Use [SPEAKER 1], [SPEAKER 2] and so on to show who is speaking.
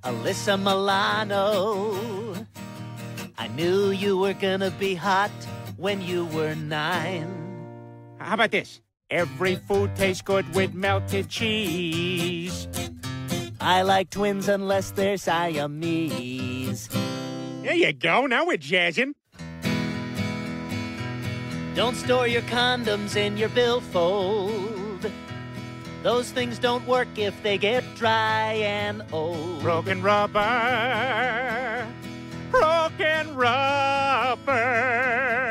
[SPEAKER 1] Alyssa Milano. I knew you were gonna be hot when you were 9.
[SPEAKER 2] How about this? Every food tastes good with melted cheese.
[SPEAKER 1] I like twins unless they're Siamese.
[SPEAKER 2] There you go. Now we're jazzing.
[SPEAKER 1] Don't store your condoms in your billfold. Those things don't work if they get dry and old.
[SPEAKER 2] Broken rubber. Broken rubber.